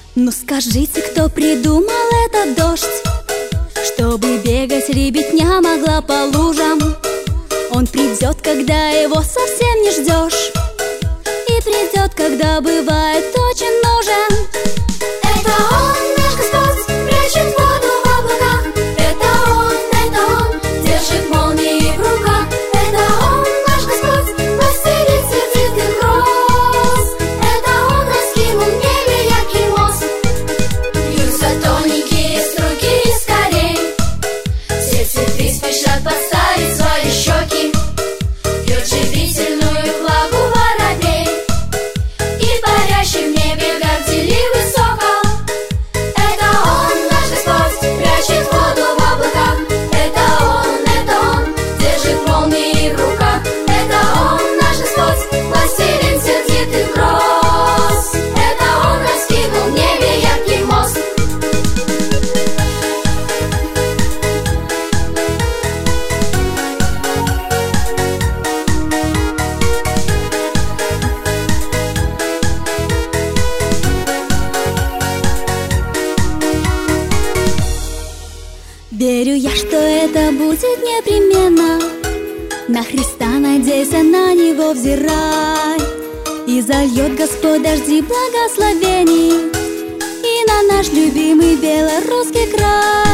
Ну скажите, кто придумал этот дождь, чтобы бегать ребятня могла по лужам? Он придет, когда его совсем не ждешь, и придет, когда бывает очень нужен. Это Он, наш Господь, прячет воду в облаках. Это Он держит молнии в руках. Это Он, наш Господь, властелин сердитых роз. Это Он раскинул в небе яркий мост. Льются тоненькие струйки скорей, все цветы спешат подставить свои щеки. Пьет живительную влагу воробей, и парящий в небе горделивый сокол. Это Он, наш Господь, прячет воду в облаках. Это Он держит молнии в руках. Это Он, наш Господь, властелин сердитых роз. Это Он раскинул в небе яркий мост. Верю я, что это будет непременно. На Христа надейся, на Него взирай, и зальет Господь дожди благословений и на наш любимый белорусский край.